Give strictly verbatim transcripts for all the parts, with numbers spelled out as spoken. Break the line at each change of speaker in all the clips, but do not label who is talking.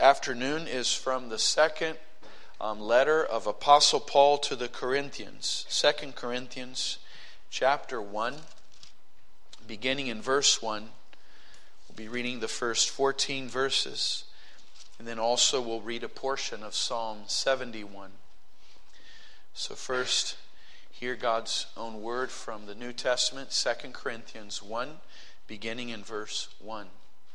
afternoon is from the second um, letter of Apostle Paul to the Corinthians. Second Corinthians chapter one, beginning in verse one. We'll be reading the first fourteen verses. And then also we'll read a portion of Psalm seventy-one. So first, hear God's own word from the New Testament, Second Corinthians one, beginning in verse one.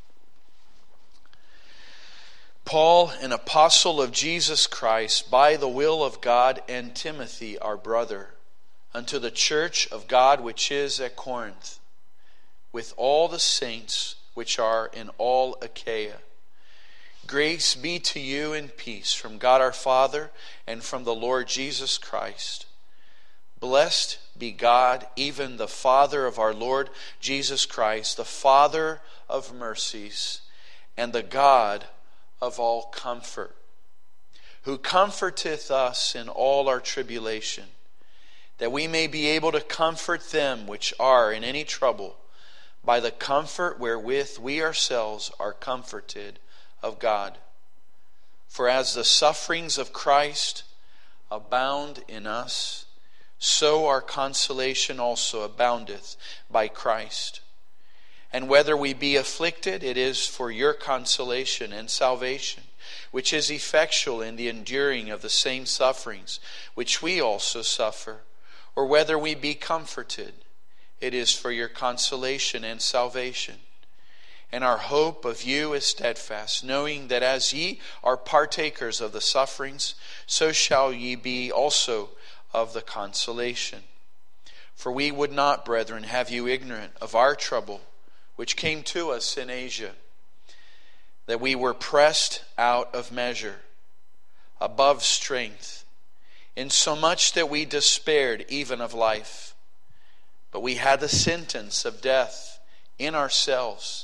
Paul, an apostle of Jesus Christ, by the will of God, and Timothy, our brother, unto the church of God which is at Corinth, with all the saints which are in all Achaia. Grace be to you and peace from God our Father and from the Lord Jesus Christ. Blessed be God, even the Father of our Lord Jesus Christ, the Father of mercies, and the God of all comfort, who comforteth us in all our tribulation, that we may be able to comfort them which are in any trouble, by the comfort wherewith we ourselves are comforted of God. For as the sufferings of Christ abound in us, so our consolation also aboundeth by Christ. And whether we be afflicted, it is for your consolation and salvation, which is effectual in the enduring of the same sufferings, which we also suffer. Or whether we be comforted, it is for your consolation and salvation. And our hope of you is steadfast, knowing that as ye are partakers of the sufferings, so shall ye be also of the consolation. For we would not, brethren, have you ignorant of our trouble, which came to us in Asia, that we were pressed out of measure, above strength, insomuch that we despaired even of life. But we had the sentence of death in ourselves,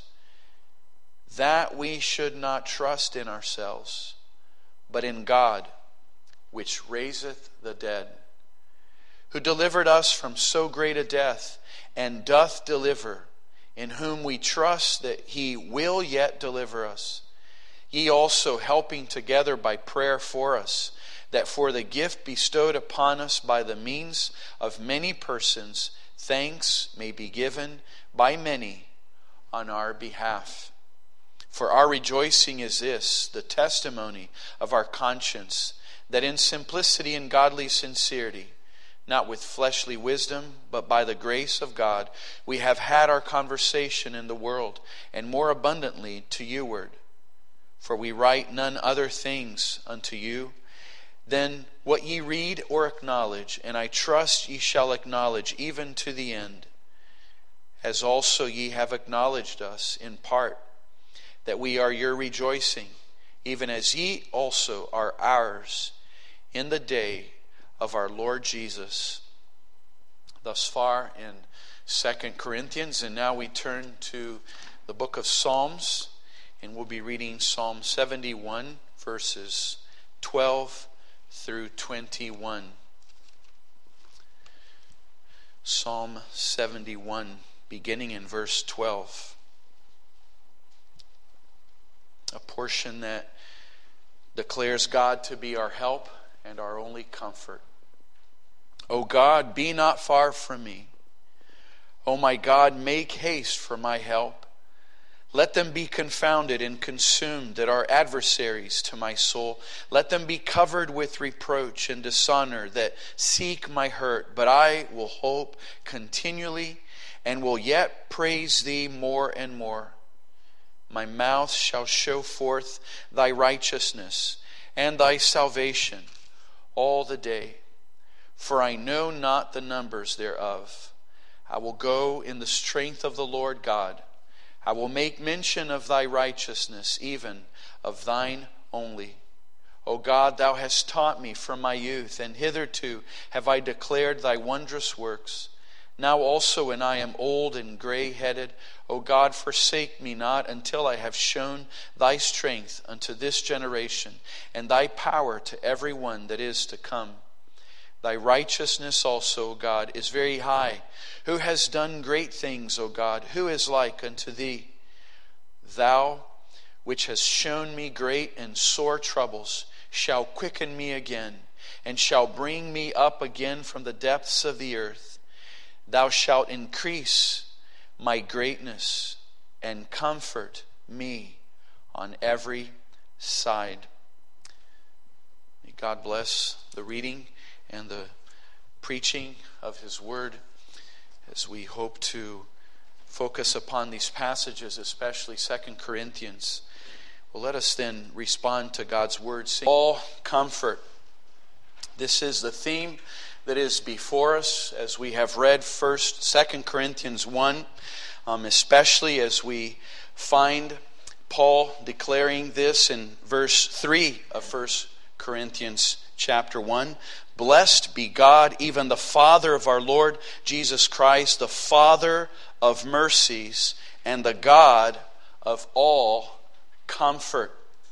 that we should not trust in ourselves, but in God, which raiseth the dead, who delivered us from so great a death, and doth deliver, in whom we trust that he will yet deliver us. Ye also helping together by prayer for us, that for the gift bestowed upon us by the means of many persons, thanks may be given by many on our behalf. For our rejoicing is this, the testimony of our conscience, that in simplicity and godly sincerity, not with fleshly wisdom, but by the grace of God, we have had our conversation in the world, and more abundantly to youward. For we write none other things unto you than what ye read or acknowledge, and I trust ye shall acknowledge even to the end, as also ye have acknowledged us in part, that we are your rejoicing, even as ye also are ours in the day of our Lord Jesus. Thus far in Second Corinthians, and now we turn to the book of Psalms, and we'll be reading Psalm seventy-one, verses twelve through twenty-one. Psalm seventy-one, beginning in verse twelve. A portion that declares God to be our help and our only comfort. O God, be not far from me. O my God, make haste for my help. Let them be confounded and consumed that are adversaries to my soul. Let them be covered with reproach and dishonor that seek my hurt. But I will hope continually and will yet praise thee more and more. My mouth shall show forth thy righteousness and thy salvation all the day, for I know not the numbers thereof. I will go in the strength of the Lord God. I will make mention of thy righteousness, even of thine only. O God, thou hast taught me from my youth, and hitherto have I declared thy wondrous works. Now also when I am old and gray-headed, O God, forsake me not until I have shown thy strength unto this generation, and thy power to every one that is to come. Thy righteousness also, O God, is very high. Who has done great things, O God? Who is like unto thee? Thou which has shown me great and sore troubles, shall quicken me again, and shall bring me up again from the depths of the earth. Thou shalt increase my greatness and comfort me on every side. May God bless the reading and the preaching of His Word as we hope to focus upon these passages, especially Second Corinthians. Well, let us then respond to God's Word. All comfort. This is the theme that is before us as we have read First, Second Corinthians one, um, especially as we find Paul declaring this in verse three of First Corinthians chapter one. Blessed be God, even the Father of our Lord Jesus Christ, the Father of mercies and the God of all comfort.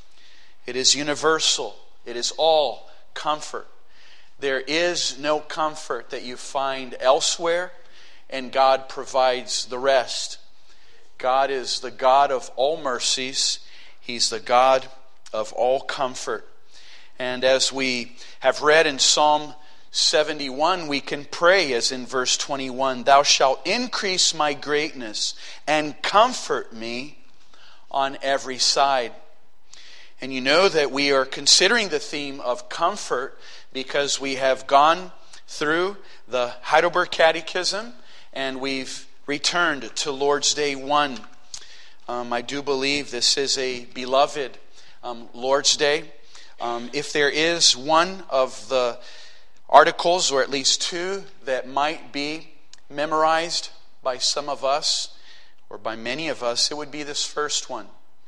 It is universal. It is all comfort. There is no comfort that you find elsewhere, and God provides the rest. God is the God of all mercies. He's the God of all comfort. And as we have read in Psalm seventy-one, we can pray as in verse twenty-one, Thou shalt increase my greatness and comfort me on every side. And you know that we are considering the theme of comfort because we have gone through the Heidelberg Catechism and we've returned to Lord's Day one. Um, I do believe this is a beloved um, Lord's Day. Um, if there is one of the articles, or at least two, that might be memorized by some of us, or by many of us, it would be this first one.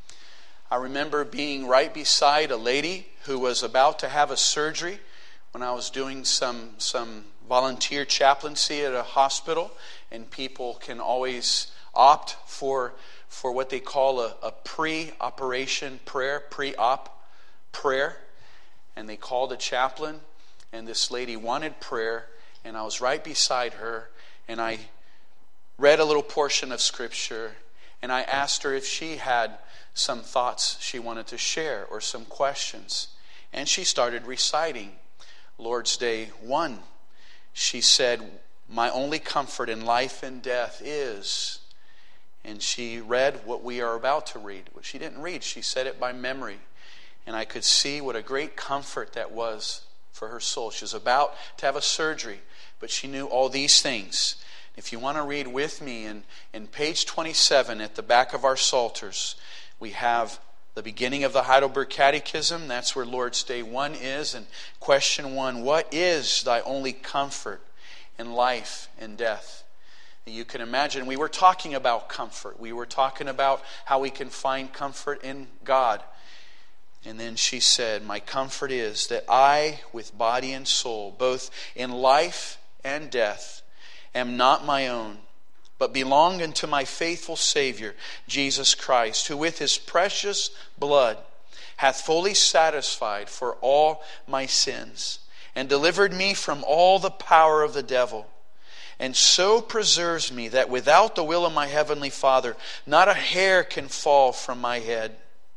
I remember being right beside a lady who was about to have a surgery when I was doing some, some volunteer chaplaincy at a hospital, and people can always opt for, for what they call a, a pre-operation prayer, pre-op prayer, and they called a chaplain, and this lady wanted prayer, and I was right beside her, and I read a little portion of Scripture, and I asked her if she had some thoughts she wanted to share or some questions, and she started reciting Lord's Day one. She said, my only comfort in life and death is, and she read what we are about to read. What she didn't read, she said it by memory. And I could see what a great comfort that was for her soul. She was about to have a surgery, but she knew all these things. If you want to read with me, in, in page twenty-seven at the back of our Psalters, we have the beginning of the Heidelberg Catechism. That's where Lord's Day one is. And question one, what is thy only comfort in life and death? You can imagine, we were talking about comfort. We were talking about how we can find comfort in God. And then she said, my comfort is that I, with body and soul, both in life and death, am not my own, but belong unto my faithful Savior, Jesus Christ, who with His precious blood hath fully satisfied for all my sins, and delivered me from all the power of the devil, and so preserves me that without the will of my heavenly Father, not a hair can fall from my head.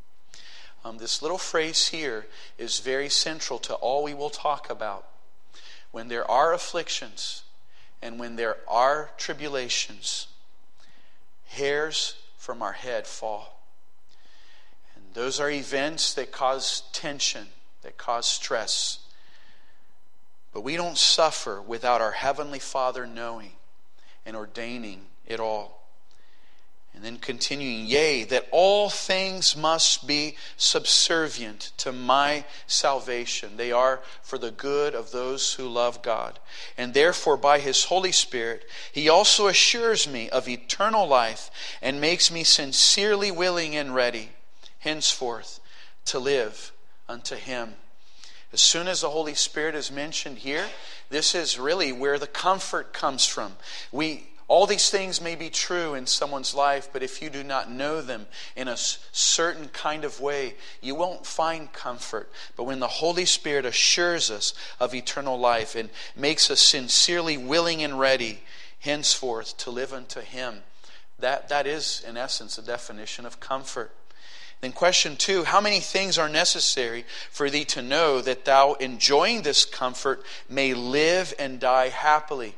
Um, this little phrase here is very central to all we will talk about. When there are afflictions and when there are tribulations, hairs from our head fall. And those are events that cause tension, that cause stress. But we don't suffer without our Heavenly Father knowing and ordaining it all. And then continuing, yea, that all things must be subservient to my salvation. They are for the good of those who love God. And therefore, by His Holy Spirit, He also assures me of eternal life and makes me sincerely willing and ready, henceforth, to live unto Him. As soon as the Holy Spirit is mentioned here, this is really where the comfort comes from. We All these things may be true in someone's life, but if you do not know them in a certain kind of way, you won't find comfort. But when the Holy Spirit assures us of eternal life and makes us sincerely willing and ready, henceforth, to live unto Him, that, that is, in essence, a definition of comfort. Then question two, how many things are necessary for thee to know that thou, enjoying this comfort, may live and die happily?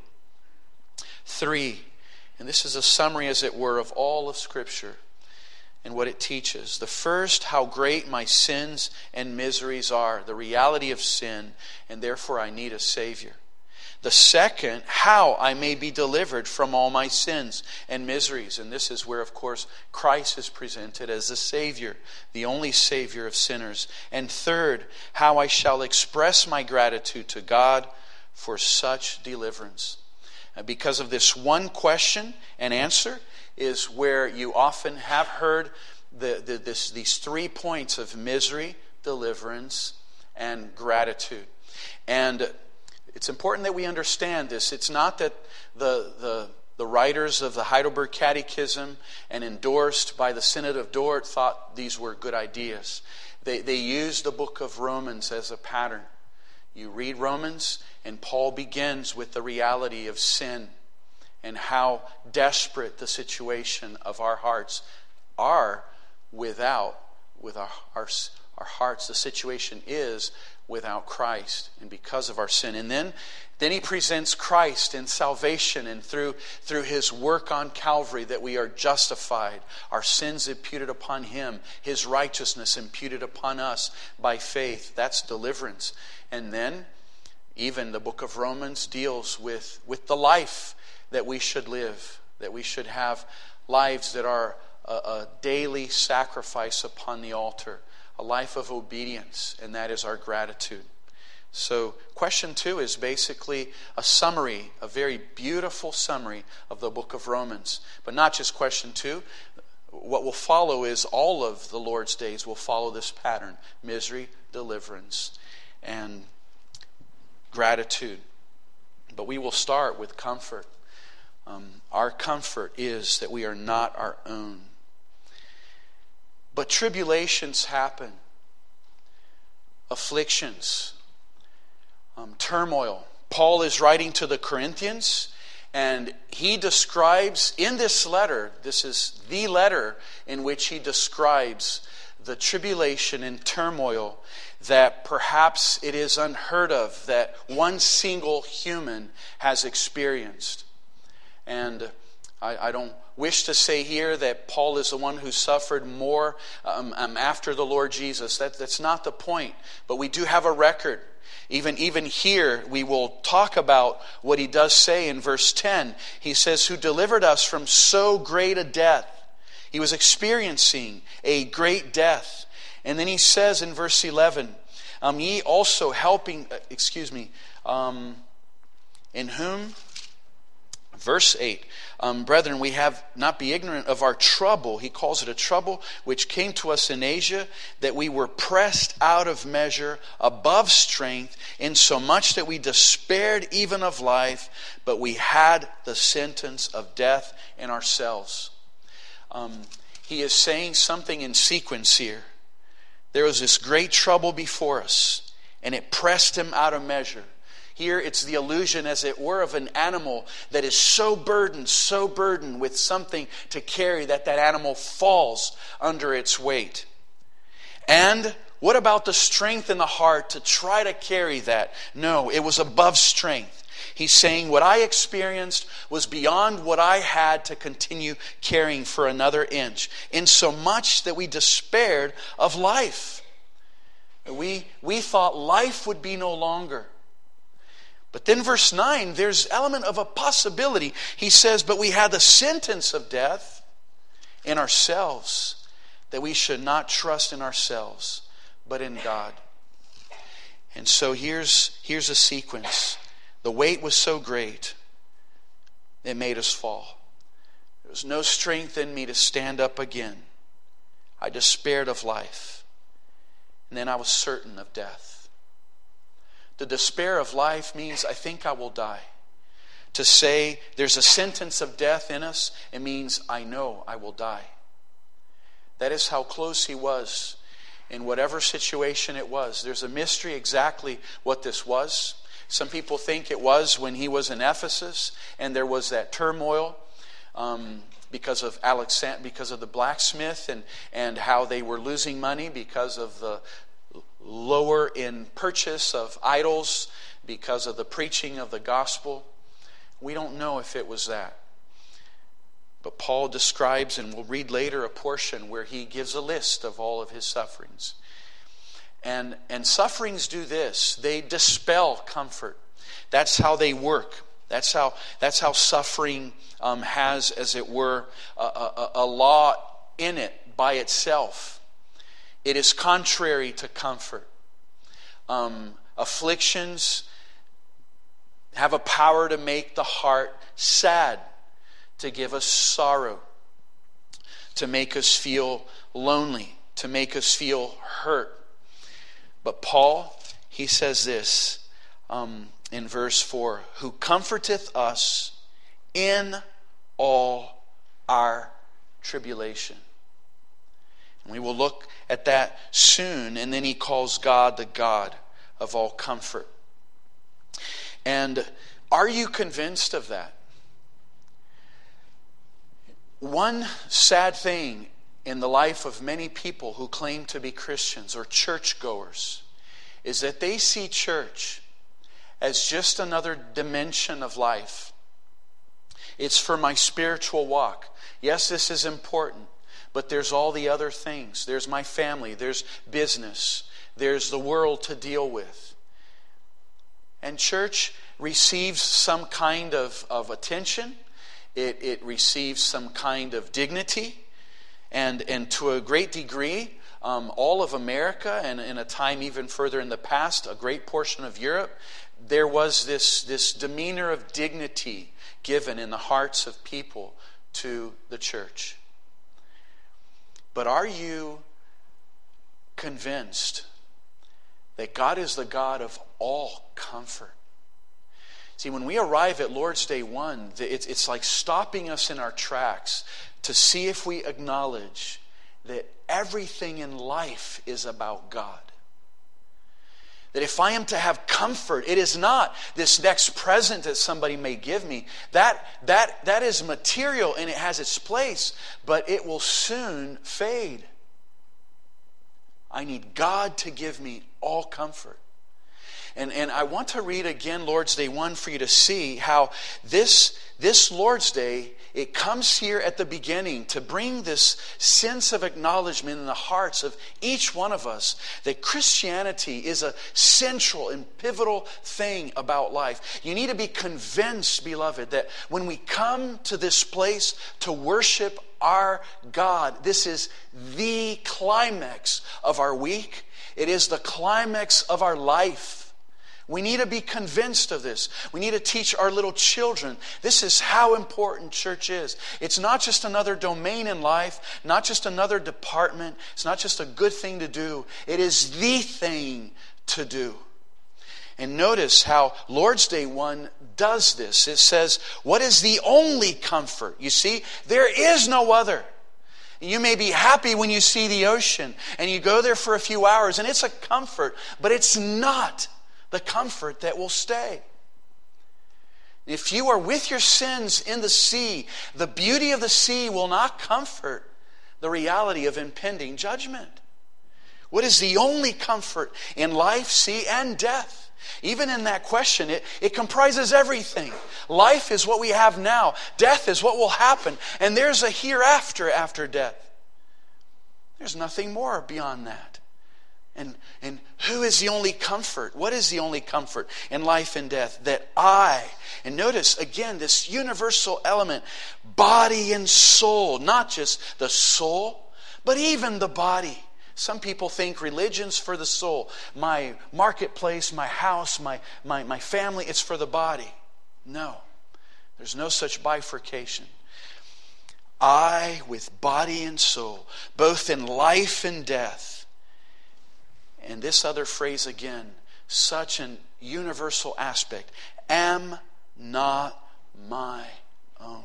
Three, and this is a summary, as it were, of all of Scripture and what it teaches. The first, how great my sins and miseries are, the reality of sin, and therefore I need a Savior. The second, how I may be delivered from all my sins and miseries. And this is where, of course, Christ is presented as the Savior, the only Savior of sinners. And third, how I shall express my gratitude to God for such deliverance. And because of this one question and answer is where you often have heard the, the, this, these three points of misery, deliverance, and gratitude. And it's important that we understand this. It's not that the, the, the writers of the Heidelberg Catechism and endorsed by the Synod of Dort thought these were good ideas. They, they used the book of Romans as a pattern. You read Romans, and Paul begins with the reality of sin and how desperate the situation of our hearts are without, with our, our, our hearts, the situation is without Christ and because of our sin. And then, then he presents Christ in salvation, and through, through his work on Calvary that we are justified, our sins imputed upon him, his righteousness imputed upon us by faith. That's deliverance. And then even the book of Romans deals with, with the life that we should live, that we should have lives that are a, a daily sacrifice upon the altar, a life of obedience, and that is our gratitude. So question two is basically a summary, a very beautiful summary of the book of Romans. But not just question two. What will follow is all of the Lord's days will follow this pattern: misery, deliverance, and gratitude. But we will start with comfort. Um, our comfort is that we are not our own. But tribulations happen, afflictions, um, turmoil. Paul is writing to the Corinthians, and he describes in this letter, this is the letter in which he describes the tribulation and turmoil that perhaps it is unheard of that one single human has experienced. And I, I don't wish to say here that Paul is the one who suffered more um, um, after the Lord Jesus. That, that's not the point. But we do have a record. Even, even here, we will talk about what he does say in verse ten. He says, who delivered us from so great a death. He was experiencing a great death. And then he says in verse eleven, um, ye also helping, uh, excuse me, um, in whom? Verse eight, um, brethren, we have not be ignorant of our trouble. He calls it a trouble which came to us in Asia, that we were pressed out of measure, above strength, insomuch that we despaired even of life, but we had the sentence of death in ourselves. Um, he is saying something in sequence here. There was this great trouble before us, and it pressed him out of measure. Here it's the illusion, as it were, of an animal that is so burdened, so burdened with something to carry that that animal falls under its weight. And what about the strength in the heart to try to carry that? No, it was above strength. He's saying what I experienced was beyond what I had to continue carrying for another inch, insomuch that we despaired of life. We, we thought life would be no longer. But then verse nine, there's element of a possibility. He says, but we had the sentence of death in ourselves, that we should not trust in ourselves, but in God. And so here's, here's a sequence. The weight was so great, it made us fall. There was no strength in me to stand up again. I despaired of life. And then I was certain of death. The despair of life means I think I will die. To say there's a sentence of death in us, it means I know I will die. That is how close he was in whatever situation it was. There's a mystery exactly what this was. Some people think it was when he was in Ephesus and there was that turmoil. um, because of Alexander, because of the blacksmith, and, and how they were losing money because of the lower in purchase of idols, because of the preaching of the gospel. We don't know if it was that. But Paul describes, and we'll read later, a portion where he gives a list of all of his sufferings. And, and sufferings do this. They dispel comfort. That's how they work. That's how, that's how suffering um, has, as it were, a, a, a law in it by itself. It is contrary to comfort. Um, afflictions have a power to make the heart sad, to give us sorrow, to make us feel lonely, to make us feel hurt. But Paul, he says this um, in verse four, who comforteth us in all our tribulation. And we will look at that soon. And then he calls God the God of all comfort. And are you convinced of that? One sad thing in the life of many people who claim to be Christians or churchgoers is that they see church as just another dimension of life. It's for my spiritual walk. Yes, this is important, but there's all the other things. There's my family, there's business, there's the world to deal with. And church receives some kind of, of attention. It, it receives some kind of dignity. And, and to a great degree, um, all of America, and in a time even further in the past, a great portion of Europe, there was this, this demeanor of dignity given in the hearts of people to the church. But are you convinced that God is the God of all comfort? See, when we arrive at Lord's Day one, it's, it's like stopping us in our tracks to see if we acknowledge that everything in life is about God. That if I am to have comfort, it is not this next present that somebody may give me. That, that, that is material and it has its place, but it will soon fade. I need God to give me all comfort. And, and I want to read again Lord's Day one for you to see how this, this Lord's Day, it comes here at the beginning to bring this sense of acknowledgement in the hearts of each one of us that Christianity is a central and pivotal thing about life. You need to be convinced, beloved, that when we come to this place to worship our God, this is the climax of our week. It is the climax of our life. We need to be convinced of this. We need to teach our little children. This is how important church is. It's not just another domain in life, not just another department. It's not just a good thing to do. It is the thing to do. And notice how Lord's Day one does this. It says, what is the only comfort? You see, there is no other. You may be happy when you see the ocean and you go there for a few hours and it's a comfort, but it's not the comfort that will stay. If you are with your sins in the sea, the beauty of the sea will not comfort the reality of impending judgment. What is the only comfort in life, sea, and death? Even in that question, it, it comprises everything. Life is what we have now. Death is what will happen. And there's a hereafter after death. There's nothing more beyond that. And, and who is the only comfort? What is the only comfort in life and death? That I, and notice again this universal element, body and soul, not just the soul, but even the body. Some people think religion's for the soul. My marketplace, my house, my, my, my family, it's for the body. No, there's no such bifurcation. I with body and soul, both in life and death. And this other phrase again, such an universal aspect, am not my own.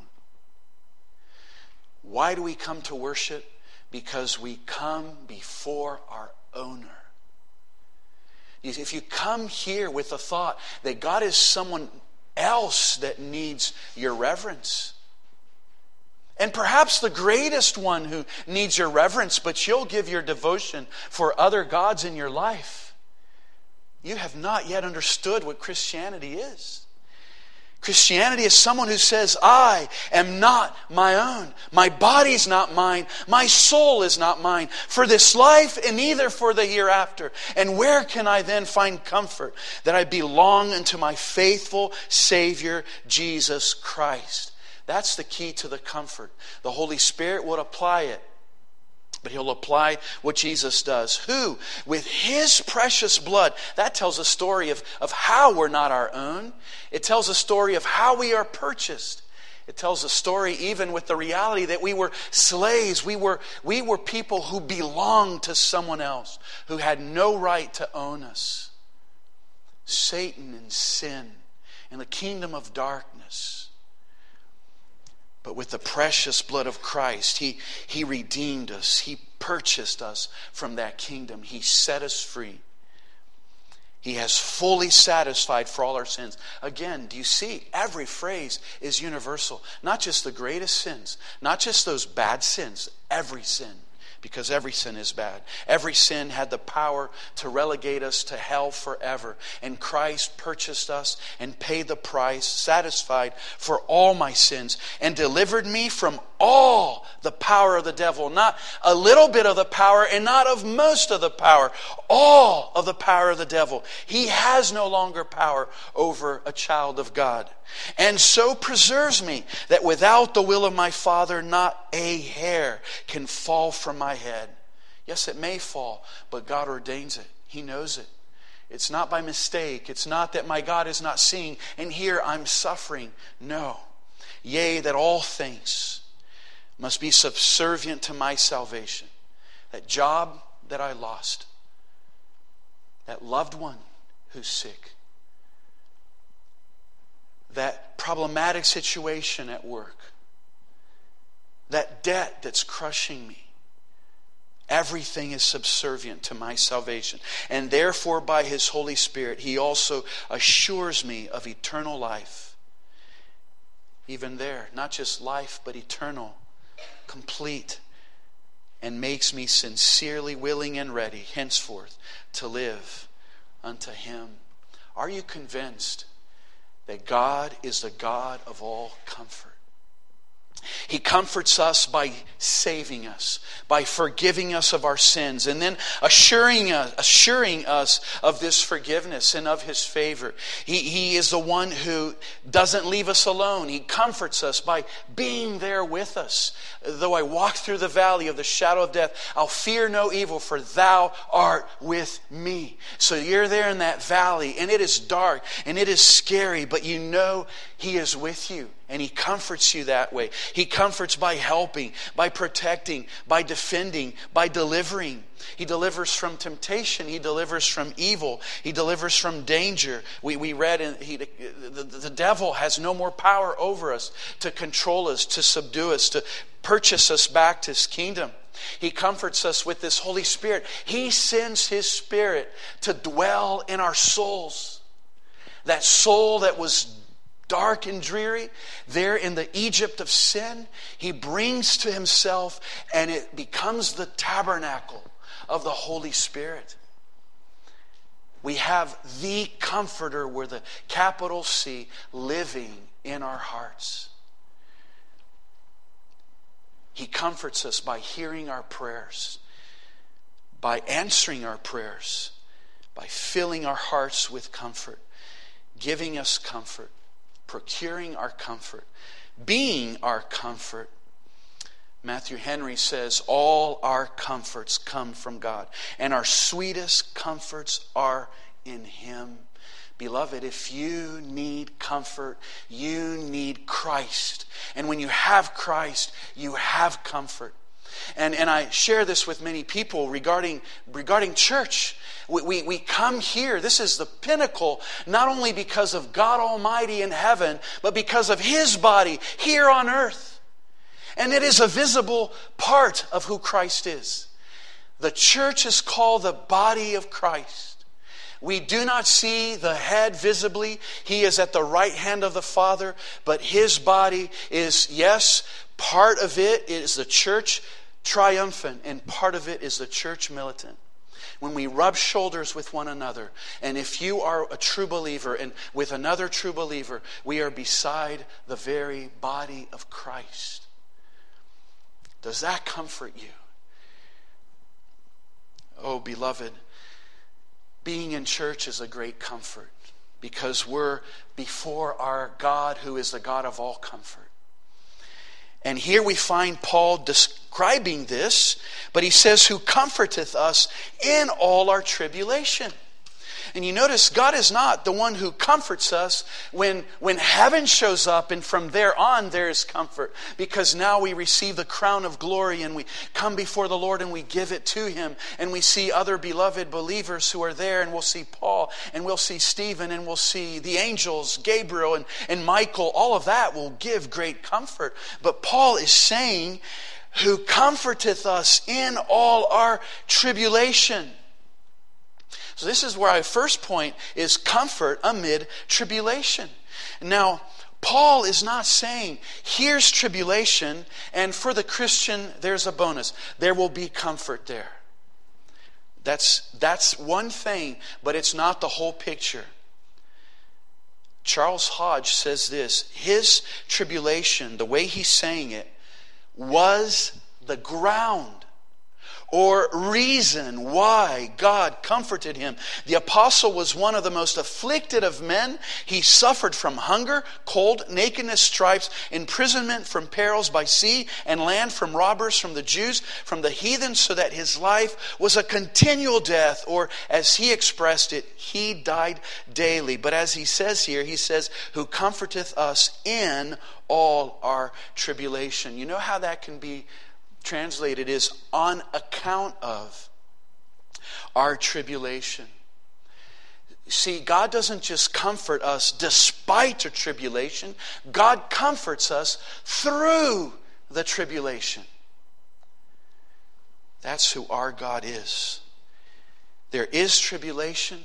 Why do we come to worship? Because we come before our owner. If you come here with the thought that God is someone else that needs your reverence, And perhaps the greatest one who needs your reverence, but you'll give your devotion for other gods in your life. You have not yet understood what Christianity is. Christianity is someone who says, I am not my own. My body's not mine. My soul is not mine. For this life and neither for the hereafter. And where can I then find comfort? That I belong unto my faithful Savior, Jesus Christ. That's the key to the comfort. The Holy Spirit would apply it. But He'll apply what Jesus does. Who, with His precious blood, that tells a story of, of how we're not our own. It tells a story of how we are purchased. It tells a story even with the reality that we were slaves. We were, we were people who belonged to someone else, who had no right to own us. Satan and sin and the kingdom of darkness. But with the precious blood of Christ, He, He redeemed us. He purchased us from that kingdom. He set us free. He has fully satisfied for all our sins. Again, do you see? Every phrase is universal. Not just the greatest sins. Not just those bad sins. Every sin. Because every sin is bad. Every sin had the power to relegate us to hell forever. And Christ purchased us and paid the price, satisfied for all my sins, and delivered me from all the power of the devil. Not a little bit of the power and not of most of the power. All of the power of the devil. He has no longer power over a child of God. And so preserves me that without the will of my Father, not a hair can fall from my head. Yes, it may fall, but God ordains it. He knows it. It's not by mistake. It's not that my God is not seeing, and here I'm suffering. No. Yea, that all things must be subservient to my salvation. That job that I lost. That loved one who's sick. That problematic situation at work. That debt that's crushing me. Everything is subservient to my salvation. And therefore, by His Holy Spirit, He also assures me of eternal life. Even there, not just life, but eternal, complete, and makes me sincerely willing and ready henceforth to live unto Him. Are you convinced that God is the God of all comfort? He comforts us by saving us, by forgiving us of our sins, and then assuring us, assuring us of this forgiveness and of His favor. He, he is the one who doesn't leave us alone. He comforts us by being there with us. Though I walk through the valley of the shadow of death, I'll fear no evil, for Thou art with me. So you're there in that valley, and it is dark, and it is scary, but you know He is with you. And He comforts you that way. He comforts by helping, by protecting, by defending, by delivering. He delivers from temptation. He delivers from evil. He delivers from danger. We, we read in, he, the, the devil has no more power over us to control us, to subdue us, to purchase us back to His kingdom. He comforts us with this Holy Spirit. He sends His Spirit to dwell in our souls. That soul that was dark and dreary, there in the Egypt of sin, He brings to Himself, and it becomes the tabernacle of the Holy Spirit. We have the Comforter with a capital C living in our hearts. He comforts us by hearing our prayers, by answering our prayers, by filling our hearts with comfort, giving us comfort, procuring our comfort, being our comfort. Matthew Henry says, all our comforts come from God, and our sweetest comforts are in Him. Beloved, if you need comfort, you need Christ. And when you have Christ, you have comfort. And, and I share this with many people regarding, regarding church. We, we, we come here. This is the pinnacle, not only because of God Almighty in heaven, but because of His body here on earth. And it is a visible part of who Christ is. The church is called the body of Christ. We do not see the head visibly. He is at the right hand of the Father, but his body is, yes, part of it is the church triumphant, and part of it is the church militant. When we rub shoulders with one another, and if you are a true believer and with another true believer, we are beside the very body of Christ. Does that comfort you? Oh, beloved, being in church is a great comfort because we're before our God who is the God of all comfort. And here we find Paul describing this, but he says, who comforteth us in all our tribulation. And you notice God is not the one who comforts us when, when heaven shows up, and from there on there is comfort. Because now we receive the crown of glory and we come before the Lord and we give it to Him. And we see other beloved believers who are there, and we'll see Paul and we'll see Stephen and we'll see the angels, Gabriel and, and Michael. All of that will give great comfort. But Paul is saying, who comforteth us in all our tribulation. So this is where our first point is comfort amid tribulation. Now, Paul is not saying, here's tribulation, and for the Christian, there's a bonus. There will be comfort there. That's, that's one thing, but it's not the whole picture. Charles Hodge says this, his tribulation, the way he's saying it, was the ground or reason why God comforted him. The apostle was one of the most afflicted of men. He suffered from hunger, cold, nakedness, stripes, imprisonment from perils by sea and land, from robbers, from the Jews, from the heathens, so that his life was a continual death, or as he expressed it, he died daily. But as he says here, he says, who comforteth us in all our tribulation. You know how that can be translated is on account of our tribulation. See, God doesn't just comfort us despite a tribulation. God comforts us through the tribulation. That's who our God is. There is tribulation.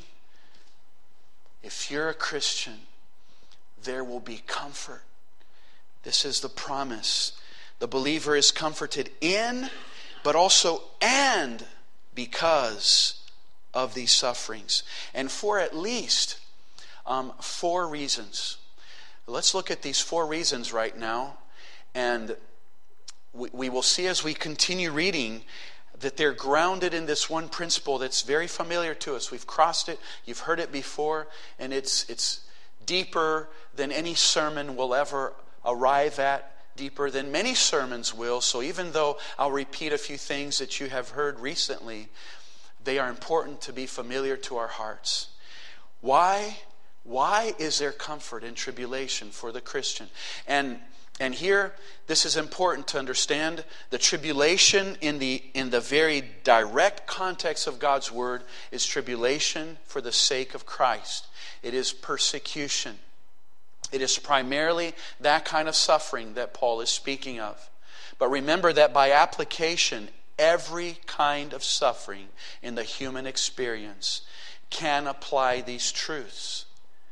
If you're a Christian, there will be comfort. This is the promise. The believer is comforted in, but also and because of these sufferings. And for at least um, four reasons. Let's look at these four reasons right now. And we, we will see as we continue reading that they're grounded in this one principle that's very familiar to us. We've crossed it. You've heard it before. And it's it's deeper than any sermon will ever arrive at. Deeper than many sermons will. So even though I'll repeat a few things that you have heard recently, they are important to be familiar to our hearts. Why? Why is there comfort in tribulation for the Christian? And and here, this is important to understand. The tribulation in the in the very direct context of God's word is tribulation for the sake of Christ. It is persecution. It is primarily that kind of suffering that Paul is speaking of. But remember that by application, every kind of suffering in the human experience can apply these truths.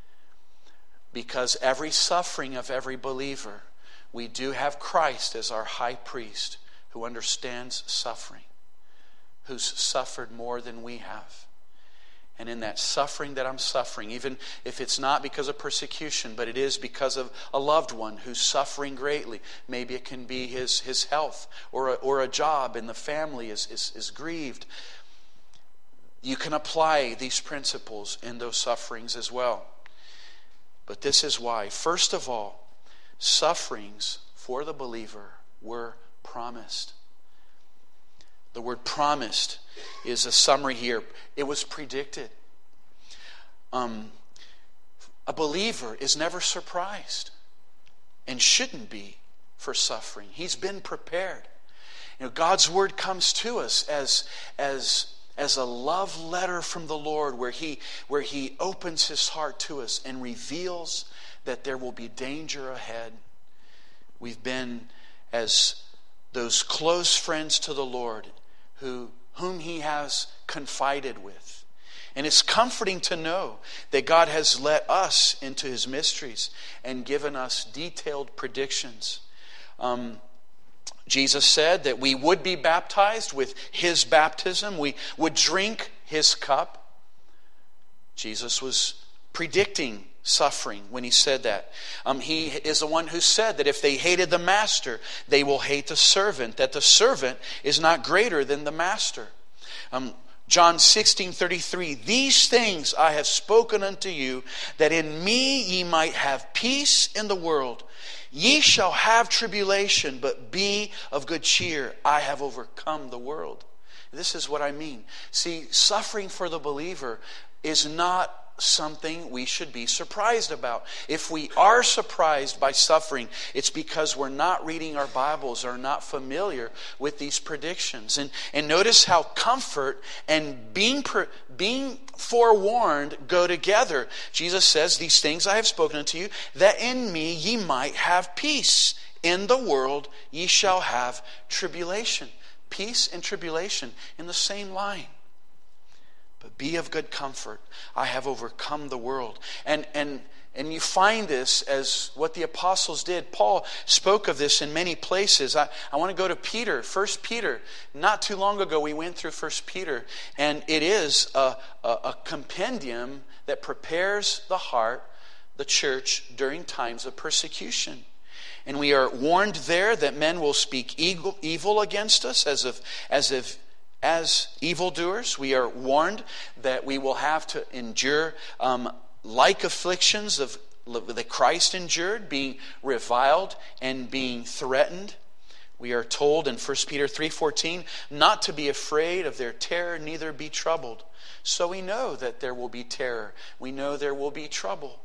Because every suffering of every believer, we do have Christ as our high priest who understands suffering, who's suffered more than we have. And in that suffering that I'm suffering, even if it's not because of persecution, but it is because of a loved one who's suffering greatly. Maybe it can be his, his health or a, or a job and the family is, is, is grieved. You can apply these principles in those sufferings as well. But this is why. First of all, sufferings for the believer were promised. The word promised is a summary here. It was predicted. Um, a believer is never surprised and shouldn't be for suffering. He's been prepared. You know, God's word comes to us as, as, as a love letter from the Lord where he, where he opens his heart to us and reveals that there will be danger ahead. We've been as those close friends to the Lord who whom he has confided with. And it's comforting to know that God has let us into his mysteries and given us detailed predictions. Um, Jesus said that we would be baptized with his baptism. We would drink his cup. Jesus was predicting suffering when he said that. Um, he is the one who said that if they hated the master, they will hate the servant, that the servant is not greater than the master. Um, John sixteen thirty-three, these things I have spoken unto you, that in me ye might have peace in the world. Ye shall have tribulation, but be of good cheer. I have overcome the world. This is what I mean. See, suffering for the believer is not something we should be surprised about. If we are surprised by suffering, it's because we're not reading our Bibles or not familiar with these predictions. And, and notice how comfort and being, being forewarned go together. Jesus says, these things I have spoken unto you, that in me ye might have peace. In the world ye shall have tribulation. Peace and tribulation in the same line. But be of good comfort. I have overcome the world. And and and you find this as what the apostles did. Paul spoke of this in many places. I, I want to go to Peter, First Peter. Not too long ago we went through First Peter. And it is a, a, a compendium that prepares the heart, the church, during times of persecution. And we are warned there that men will speak evil, evil against us as if as if As evildoers. We are warned that we will have to endure um, like afflictions of that Christ endured, being reviled and being threatened. We are told in First Peter three fourteen not to be afraid of their terror, neither be troubled. So we know that there will be terror. We know there will be trouble.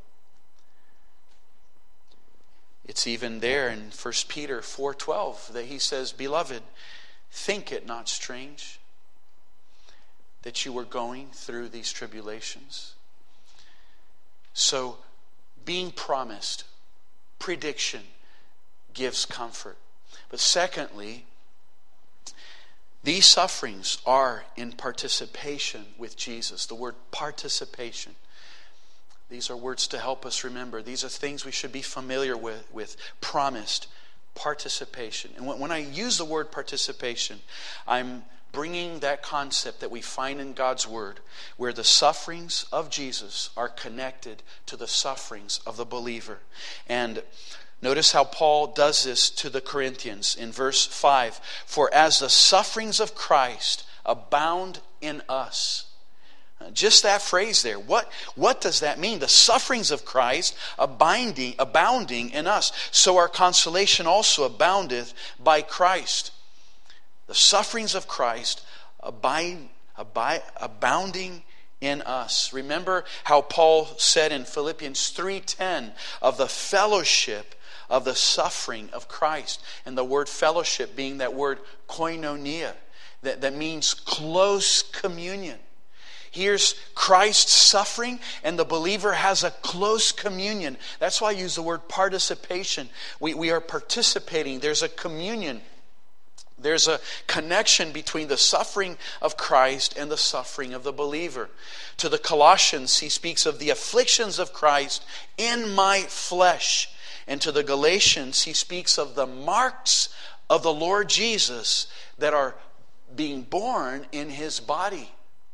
It's even there in First Peter four twelve that he says, Beloved, think it not strange that you were going through these tribulations. So, being promised, prediction, gives comfort. But secondly, these sufferings are in participation with Jesus. The word participation. These are words to help us remember. These are things we should be familiar with. with promised, participation. And when, when I use the word participation, I'm bringing that concept that we find in God's Word, where the sufferings of Jesus are connected to the sufferings of the believer. And notice how Paul does this to the Corinthians in verse five. For as the sufferings of Christ abound in us. Just that phrase there. What, what does that mean? The sufferings of Christ abounding, abounding in us. So our consolation also aboundeth by Christ. The sufferings of Christ abide, abide, abounding in us. Remember how Paul said in Philippians three ten of the fellowship of the suffering of Christ. And the word fellowship being that word koinonia, that, that means close communion. Here's Christ's suffering, and the believer has a close communion. That's why I use the word participation. We, we are participating. There's a communion. There's a connection between the suffering of Christ and the suffering of the believer. To the Colossians, he speaks of the afflictions of Christ in my flesh. And to the Galatians, he speaks of the marks of the Lord Jesus that are being born in his body.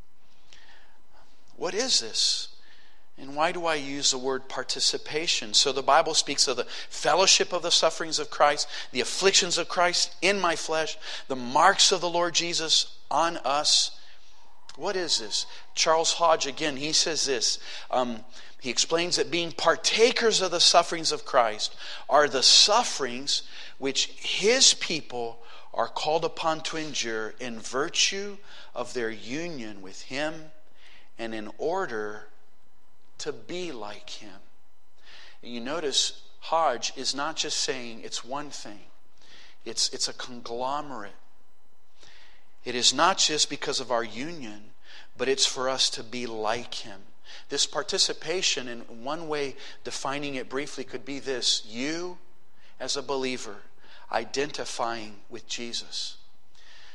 What is this? And why do I use the word participation? So the Bible speaks of the fellowship of the sufferings of Christ, the afflictions of Christ in my flesh, the marks of the Lord Jesus on us. What is this? Charles Hodge, again, he says this. Um, he explains that being partakers of the sufferings of Christ are the sufferings which his people are called upon to endure in virtue of their union with him and in order to be like him. You notice Hodge is not just saying it's one thing. It's, it's a conglomerate. It is not just because of our union, but it's for us to be like him. This participation, in one way defining it briefly, could be this. You, as a believer, identifying with Jesus.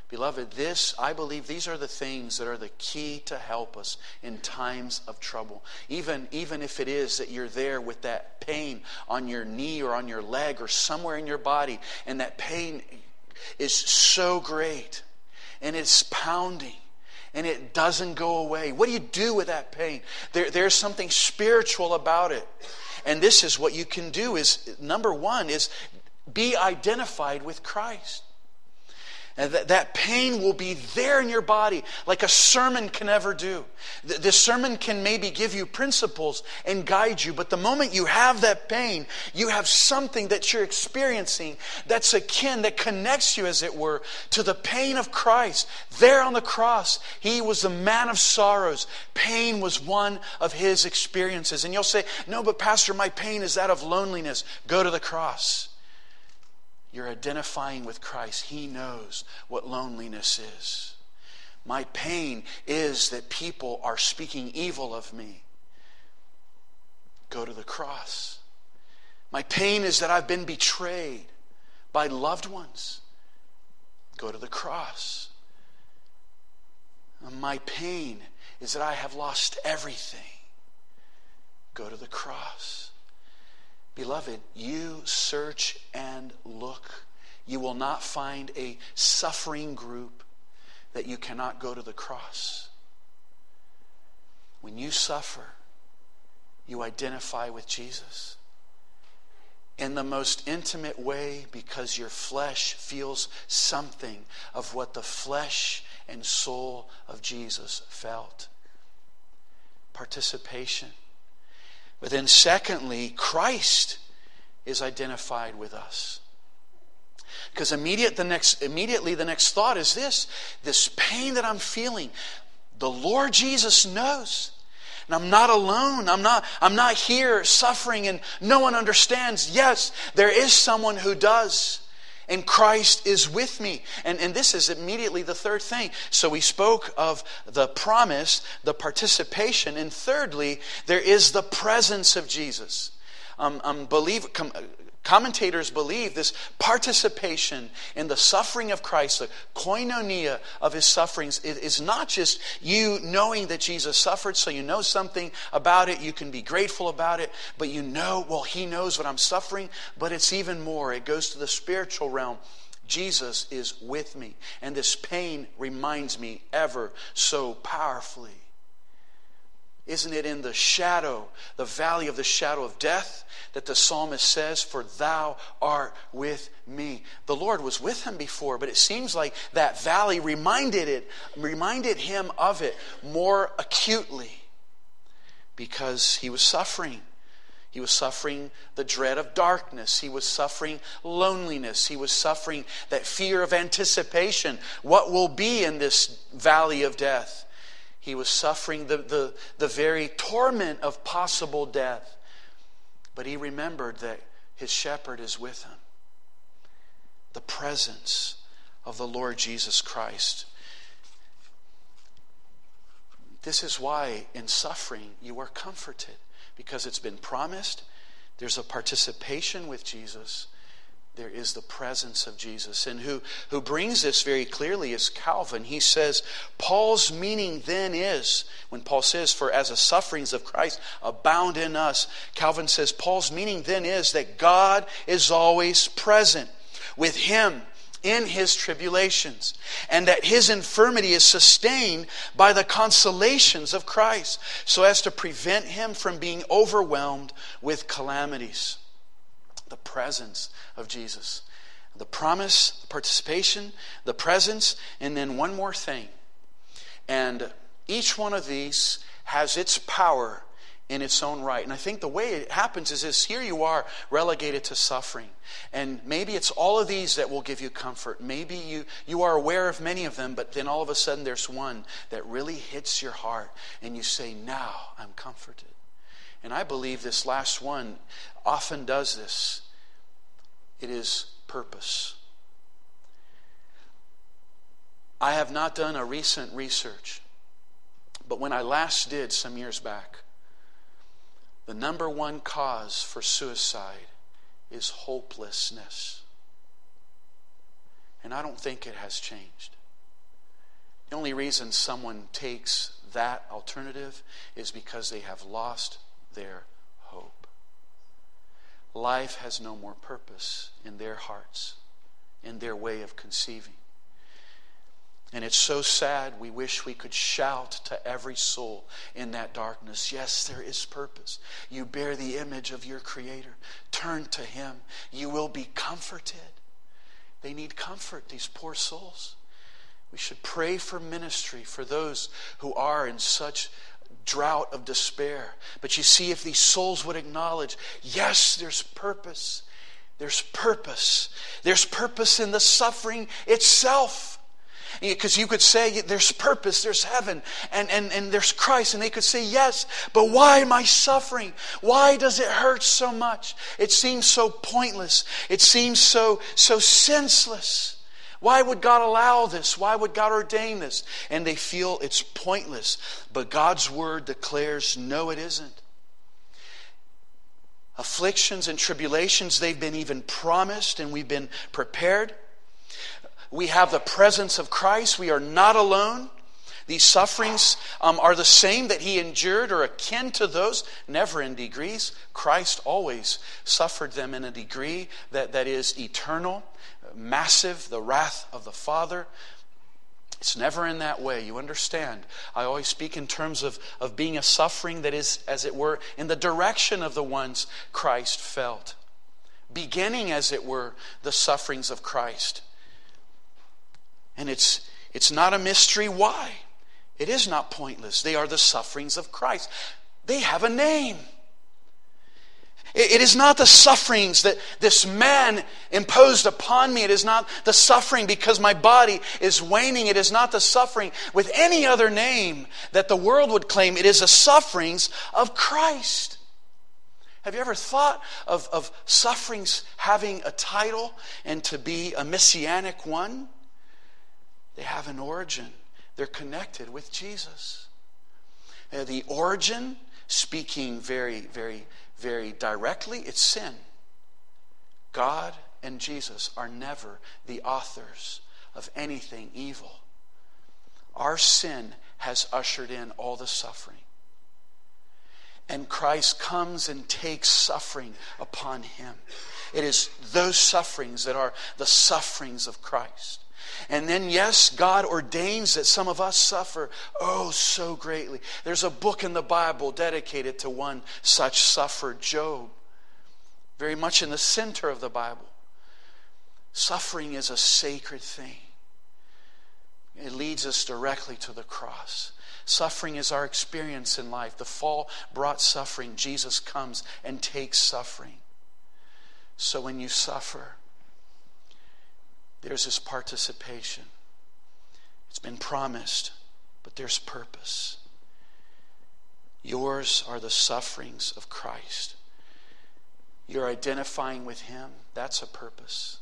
Beloved, this, I believe these are the things that are the key to help us in times of trouble. Even, even if it is that you're there with that pain on your knee or on your leg or somewhere in your body, and that pain is so great, and it's pounding, and it doesn't go away. What do you do with that pain? There, there's something spiritual about it. And this is what you can do is, number one, is be identified with Christ. And that, that pain will be there in your body like a sermon can ever do. The, the sermon can maybe give you principles and guide you, but the moment you have that pain, you have something that you're experiencing that's akin, that connects you, as it were, to the pain of Christ. There on the cross, He was the man of sorrows. Pain was one of His experiences. And you'll say, no, but Pastor, my pain is that of loneliness. Go to the cross. You're identifying with Christ. He knows what loneliness is. My pain is that people are speaking evil of me. Go to the cross. My pain is that I've been betrayed by loved ones. Go to the cross. My pain is that I have lost everything. Go to the cross. Beloved, you search and look. You will not find a suffering group that you cannot go to the cross. When you suffer, you identify with Jesus in the most intimate way, because your flesh feels something of what the flesh and soul of Jesus felt. Participation. But then secondly, Christ is identified with us. Because immediate the next, immediately the next thought is this. This pain that I'm feeling, the Lord Jesus knows. And I'm not alone. I'm not, I'm not here suffering and no one understands. Yes, there is someone who does. And Christ is with me. And, and this is immediately the third thing. So we spoke of the promise, the participation, and thirdly, there is the presence of Jesus. Um, um, believe, com, commentators believe this participation in the suffering of Christ, the koinonia of His sufferings, it is not just you knowing that Jesus suffered, so you know something about it, you can be grateful about it, but you know, well, He knows what I'm suffering, but it's even more. It goes to the spiritual realm. Jesus is with me, and this pain reminds me ever so powerfully. Isn't it in the shadow, the valley of the shadow of death, that the psalmist says, for thou art with me. The Lord was with him before, but it seems like that valley reminded it, reminded him of it more acutely, because he was suffering. He was suffering the dread of darkness. He was suffering loneliness. He was suffering that fear of anticipation. What will be in this valley of death? He was suffering the, the, the very torment of possible death. But he remembered that his shepherd is with him. The presence of the Lord Jesus Christ. This is why in suffering you are comforted. Because it's been promised. There's a participation with Jesus. There is the presence of Jesus. And who, who brings this very clearly is Calvin. He says, Paul's meaning then is, when Paul says, for as the sufferings of Christ abound in us, Calvin says, Paul's meaning then is that God is always present with him in his tribulations, and that his infirmity is sustained by the consolations of Christ, so as to prevent him from being overwhelmed with calamities. The presence of Jesus. The promise, the participation, the presence, and then one more thing. And each one of these has its power in its own right. And I think the way it happens is this: here you are relegated to suffering. And maybe it's all of these that will give you comfort. Maybe you, you are aware of many of them, but then all of a sudden there's one that really hits your heart. And you say, now I'm comforted. And I believe this last one often does this. It is purpose. I have not done a recent research, but when I last did some years back, the number one cause for suicide is hopelessness. And I don't think it has changed. The only reason someone takes that alternative is because they have lost their hope. Life has no more purpose in their hearts, in their way of conceiving. And it's so sad, we wish we could shout to every soul in that darkness, yes, there is purpose. You bear the image of your Creator. Turn to Him. You will be comforted. They need comfort, these poor souls. We should pray for ministry for those who are in such drought of despair. But you see, if these souls would acknowledge, yes, there's purpose. There's purpose. There's purpose in the suffering itself. Because you could say there's purpose, there's heaven, and, and, and there's Christ. And they could say, yes, but why am I suffering? Why does it hurt so much? It seems so pointless. It seems so, so senseless. Why would God allow this? Why would God ordain this? And they feel it's pointless. But God's Word declares, no, it isn't. Afflictions and tribulations, they've been even promised and we've been prepared. We have the presence of Christ. We are not alone. These sufferings um, are the same that He endured or akin to those, never in degrees. Christ always suffered them in a degree that, that is eternal, massive, the wrath of the Father. It's never in that way. You understand? I always speak in terms of, of being a suffering that is, as it were, in the direction of the ones Christ felt. Beginning, as it were, the sufferings of Christ. And it's it's not a mystery why. It is not pointless. They are the sufferings of Christ. They have a name. It, it is not the sufferings that this man imposed upon me. It is not the suffering because my body is waning. It is not the suffering with any other name that the world would claim. It is the sufferings of Christ. Have you ever thought of, of sufferings having a title and to be a messianic one? They have an origin. They're connected with Jesus. Uh, the origin, speaking very, very, very directly, it's sin. God and Jesus are never the authors of anything evil. Our sin has ushered in all the suffering. And Christ comes and takes suffering upon Him. It is those sufferings that are the sufferings of Christ. And then, yes, God ordains that some of us suffer, oh, so greatly. There's a book in the Bible dedicated to one such sufferer, Job. Very much in the center of the Bible. Suffering is a sacred thing. It leads us directly to the cross. Suffering is our experience in life. The fall brought suffering. Jesus comes and takes suffering. So when you suffer, there's this participation. It's been promised, but there's purpose. Yours are the sufferings of Christ. You're identifying with Him. That's a purpose.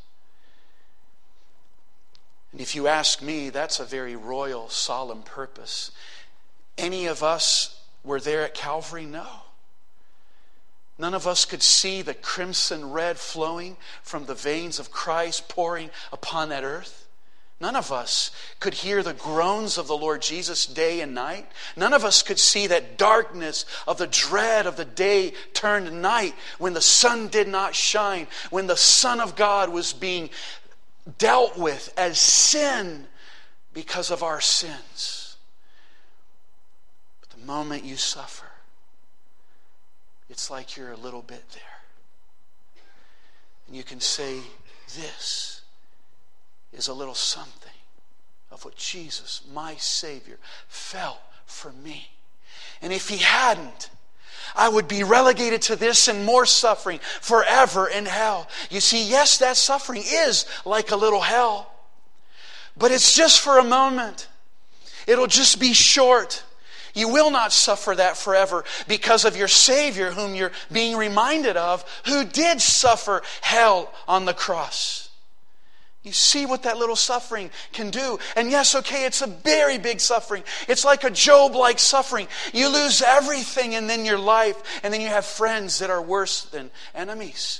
And if you ask me, that's a very royal, solemn purpose. Any of us were there at Calvary? No. None of us could see the crimson red flowing from the veins of Christ pouring upon that earth. None of us could hear the groans of the Lord Jesus day and night. None of us could see that darkness of the dread of the day turned night when the sun did not shine, when the Son of God was being dealt with as sin because of our sins. But the moment you suffer, it's like you're a little bit there. And you can say, this is a little something of what Jesus, my Savior, felt for me. And if He hadn't, I would be relegated to this and more suffering forever in hell. You see, yes, that suffering is like a little hell. But it's just for a moment. It'll just be short. You will not suffer that forever because of your Savior whom you're being reminded of, who did suffer hell on the cross. You see what that little suffering can do. And yes, okay, it's a very big suffering. It's like a Job-like suffering. You lose everything and then your life, and then you have friends that are worse than enemies.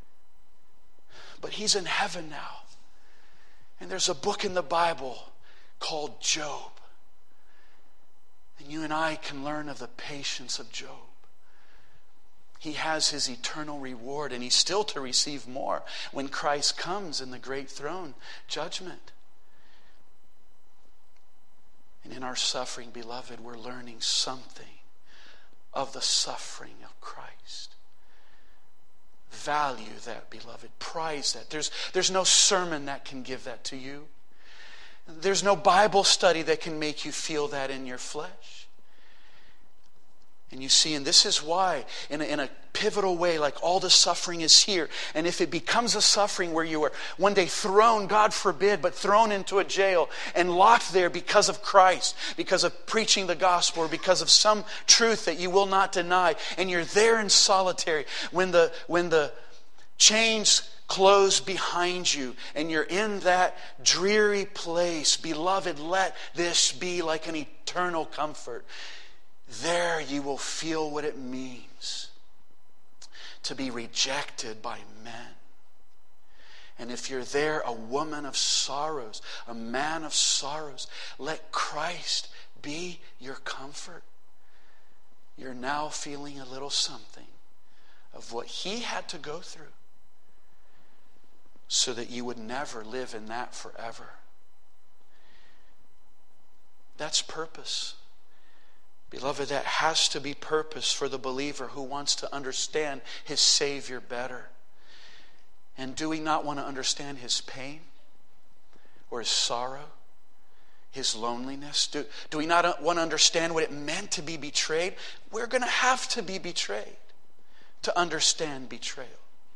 But He's in heaven now. And there's a book in the Bible called Job. And you and I can learn of the patience of Job. He has his eternal reward, and he's still to receive more when Christ comes in the great throne judgment. And in our suffering, beloved, we're learning something of the suffering of Christ. Value that, beloved. Prize that. There's, there's no sermon that can give that to you. There's no Bible study that can make you feel that in your flesh. And you see, and this is why, in a, in a pivotal way, like all the suffering is here. And if it becomes a suffering where you are one day thrown, God forbid, but thrown into a jail and locked there because of Christ, because of preaching the gospel, or because of some truth that you will not deny, and you're there in solitary, when the when the chains close behind you and you're in that dreary place, beloved, let this be like an eternal comfort. There you will feel what it means to be rejected by men. And if you're there, a woman of sorrows, a man of sorrows, let Christ be your comfort. You're now feeling a little something of what he had to go through so that you would never live in that forever. That's purpose. Beloved, that has to be purpose for the believer who wants to understand his Savior better. And do we not want to understand his pain or his sorrow, his loneliness? Do, do we not want to understand what it meant to be betrayed? We're going to have to be betrayed to understand betrayal.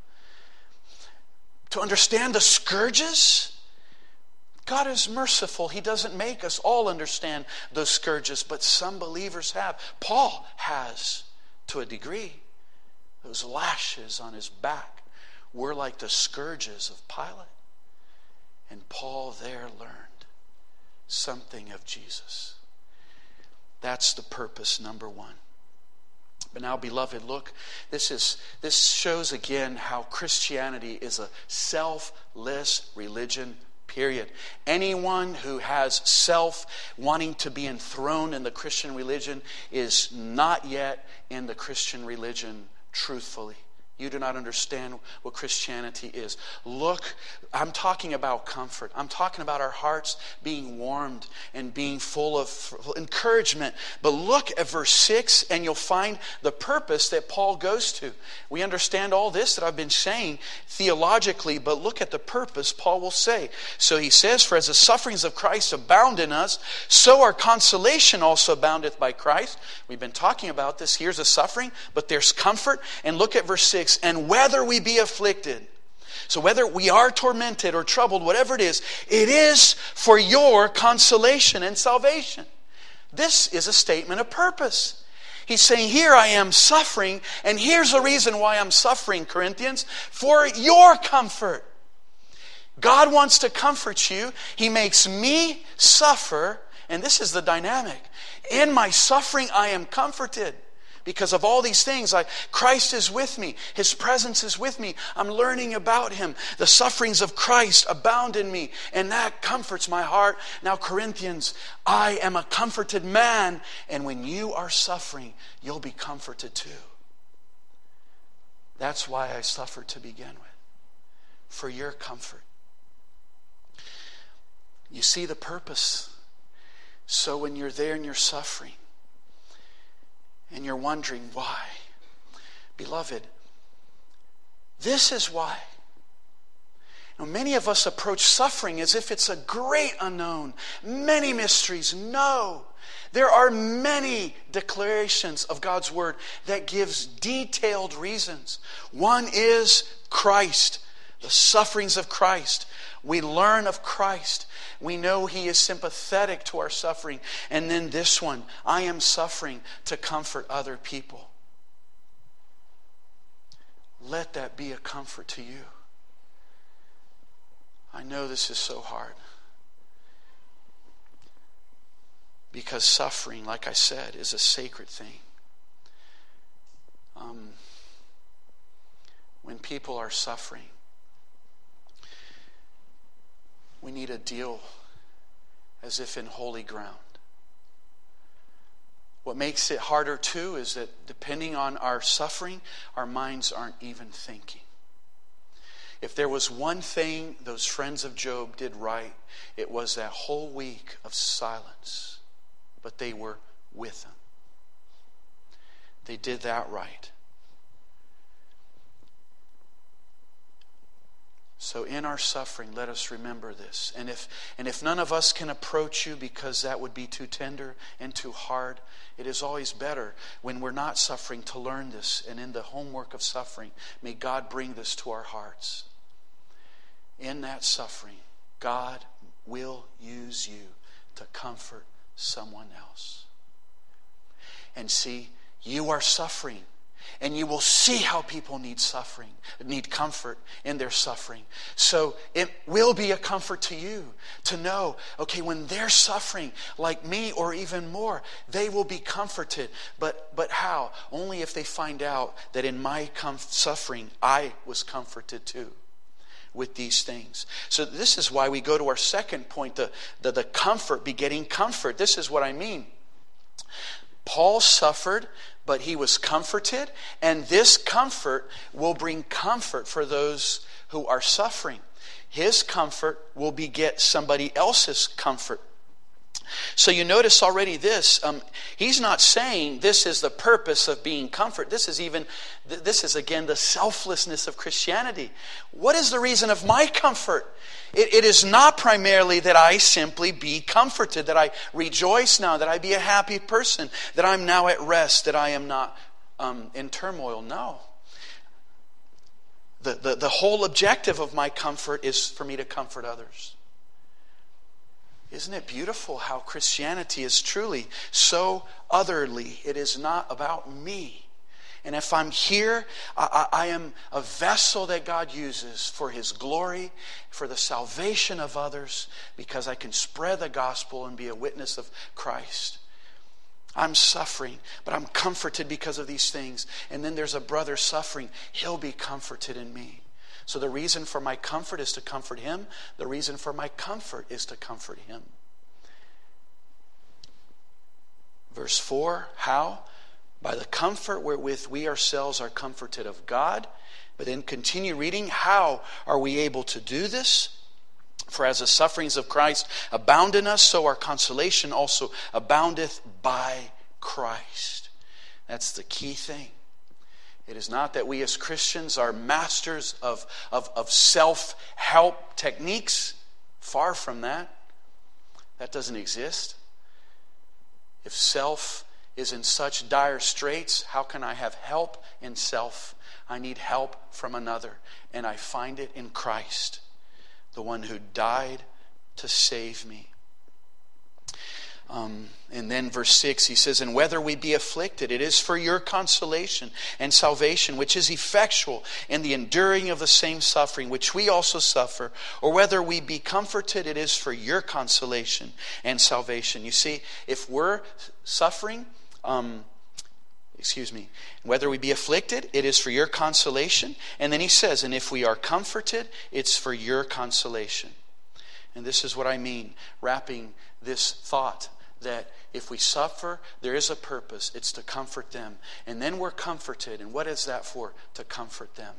To understand the scourges. God is merciful. He doesn't make us all understand those scourges, but some believers have. Paul has, to a degree. Those lashes on his back were like the scourges of Pilate. And Paul there learned something of Jesus. That's the purpose, number one. But now, beloved, look, this is this shows again how Christianity is a selfless religion. Period. Anyone who has self wanting to be enthroned in the Christian religion is not yet in the Christian religion truthfully. You do not understand what Christianity is. Look, I'm talking about comfort. I'm talking about our hearts being warmed and being full of encouragement. But look at verse six and you'll find the purpose that Paul goes to. We understand all this that I've been saying theologically, but look at the purpose Paul will say. So he says, for as the sufferings of Christ abound in us, so our consolation also aboundeth by Christ. We've been talking about this. Here's a suffering, but there's comfort. And look at verse six. And whether we be afflicted, so whether we are tormented or troubled, whatever it is, it is for your consolation and salvation. This is a statement of purpose. He's saying, here I am suffering, and here's the reason why I'm suffering, Corinthians, for your comfort. God wants to comfort you. He makes me suffer, and this is the dynamic. In my suffering, I am comforted. Because of all these things, I, Christ is with me. His presence is with me. I'm learning about Him. The sufferings of Christ abound in me, and that comforts my heart. Now, Corinthians, I am a comforted man, and when you are suffering, you'll be comforted too. That's why I suffered to begin with, for your comfort. You see the purpose. So when you're there and you're suffering, and you're wondering why. Beloved, this is why. Now, many of us approach suffering as if it's a great unknown, many mysteries. No, there are many declarations of God's Word that gives detailed reasons. One is Christ, the sufferings of Christ. We learn of Christ. We know He is sympathetic to our suffering. And then this one, I am suffering to comfort other people. Let that be a comfort to you. I know this is so hard. Because suffering, like I said, is a sacred thing. Um, when people are suffering, we need to deal as if in holy ground. What makes it harder too is that depending on our suffering, our minds aren't even thinking. If there was one thing those friends of Job did right, it was that whole week of silence. But they were with him. They did that right. So in our suffering, let us remember this. And if and if none of us can approach you because that would be too tender and too hard, it is always better when we're not suffering to learn this. And in the homework of suffering, may God bring this to our hearts. In that suffering, God will use you to comfort someone else. And see, you are suffering. And you will see how people need suffering, need comfort in their suffering. So it will be a comfort to you to know, okay, when they're suffering like me or even more, they will be comforted. But but how? Only if they find out that in my com- suffering, I was comforted too with these things. So this is why we go to our second point, the, the, the comfort begetting comfort. This is what I mean. Paul suffered, but he was comforted, and this comfort will bring comfort for those who are suffering. His comfort will beget somebody else's comfort. So you notice already this, um, he's not saying this is the purpose of being comfort. This is even, this is again the selflessness of Christianity. What is the reason of my comfort? It, it is not primarily that I simply be comforted, that I rejoice now, that I be a happy person, that I'm now at rest, that I am not um, in turmoil. No. The, the, the whole objective of my comfort is for me to comfort others. Isn't it beautiful how Christianity is truly so otherly? It is not about me. And if I'm here, I, I, I am a vessel that God uses for His glory, for the salvation of others, because I can spread the gospel and be a witness of Christ. I'm suffering, but I'm comforted because of these things. And then there's a brother suffering. He'll be comforted in me. So the reason for my comfort is to comfort him. The reason for my comfort is to comfort him. Verse four, how? By the comfort wherewith we ourselves are comforted of God. But then continue reading. How are we able to do this? For as the sufferings of Christ abound in us, so our consolation also aboundeth by Christ. That's the key thing. It is not that we as Christians are masters of, of, of self-help techniques. Far from that. That doesn't exist. If self is in such dire straits, how can I have help in self? I need help from another. And I find it in Christ, the one who died to save me. Um, and then verse six, he says, and whether we be afflicted, it is for your consolation and salvation, which is effectual in the enduring of the same suffering, which we also suffer. Or whether we be comforted, it is for your consolation and salvation. You see, if we're suffering, um, excuse me, whether we be afflicted, it is for your consolation. And then he says, and if we are comforted, it's for your consolation. And this is what I mean, wrapping this thought that if we suffer, there is a purpose. It's to comfort them. And then we're comforted. And what is that for? To comfort them.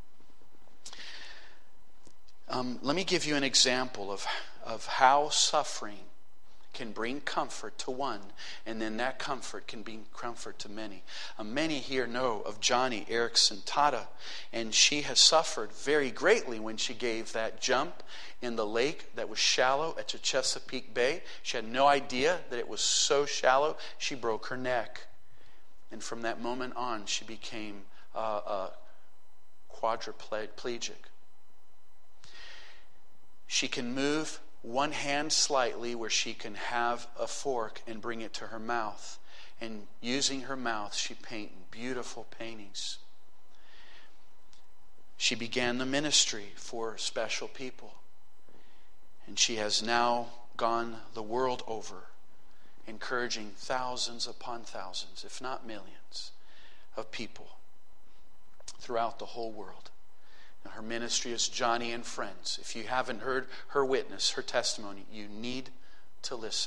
Um, let me give you an example of, of how suffering can bring comfort to one, and then that comfort can bring comfort to many. Uh, many here know of Joni Eareckson Tada, and she has suffered very greatly when she gave that jump in the lake that was shallow at Chesapeake Bay. She had no idea that it was so shallow. She broke her neck. And from that moment on, she became uh, a quadriplegic. She can move one hand slightly where she can have a fork and bring it to her mouth. And using her mouth, she painted beautiful paintings. She began the ministry for special people. And she has now gone the world over, encouraging thousands upon thousands, if not millions, of people throughout the whole world. Now, her ministry is Joni and Friends. If you haven't heard her witness, her testimony, you need to listen.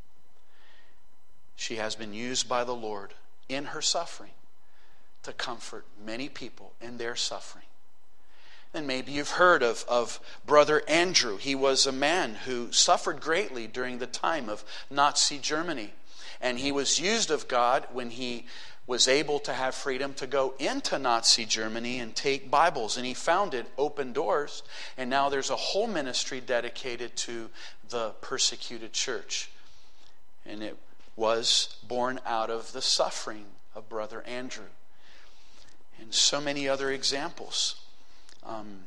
She has been used by the Lord in her suffering to comfort many people in their suffering. And maybe you've heard of, of Brother Andrew. He was a man who suffered greatly during the time of Nazi Germany. And he was used of God when he was able to have freedom to go into Nazi Germany and take Bibles. And he founded Open Doors. And now there's a whole ministry dedicated to the persecuted church. And it was born out of the suffering of Brother Andrew. And so many other examples. Um,